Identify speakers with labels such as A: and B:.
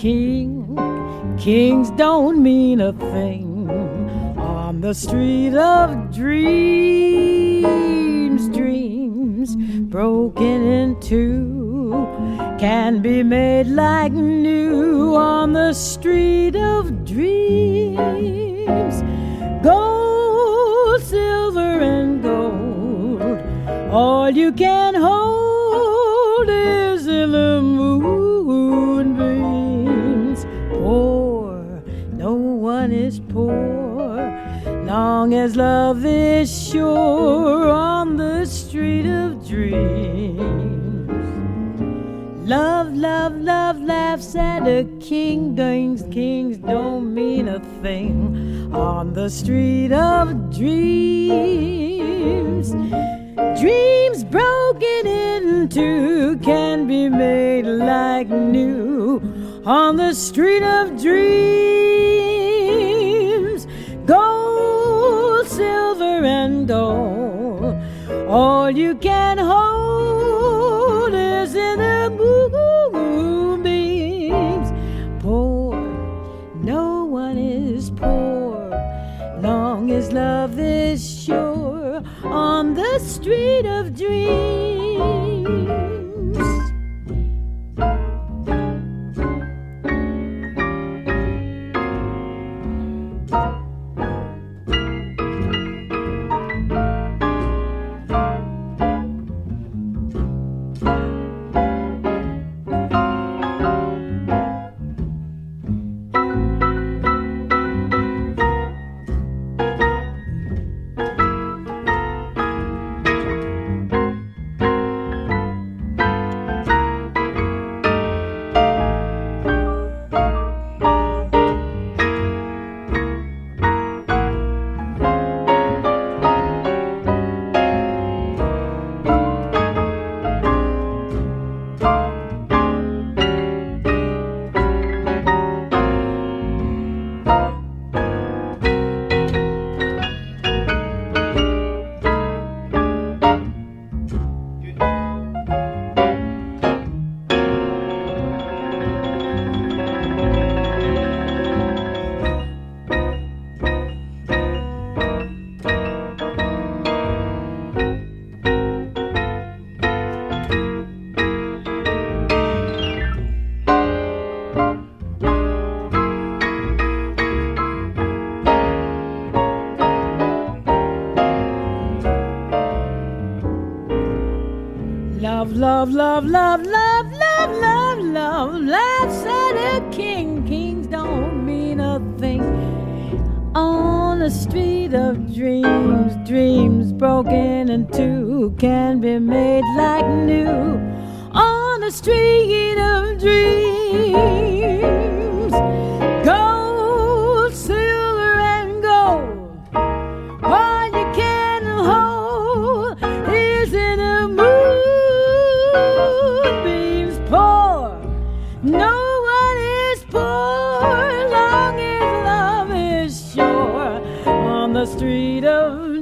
A: king. Kings don't mean a thing on the street of dreams. Dreams broken in two can be made like new on the street of dreams. Gold, silver, and gold, all you can hold is in the moonbeams. Poor, no one is poor, long as love is sure on the street of dreams. Love, love, love laughs at a king. Kings don't mean a thing on the street of dreams. Dreams broken into can be made like new on the street of dreams. Gold, silver, and gold, all you can hold is in the moonbeams. Poor, no one is poor, long as love is sure on the street of dreams. Love, love, love, love, love, love, love, love laughs at a king. Kings don't mean a thing on the street of dreams. Dreams broken in two can be made like new on the street of dreams. Gold, silver, and gold, all you can hold is in a moonbeams. Poor, no one is poor, long as love is sure on the street of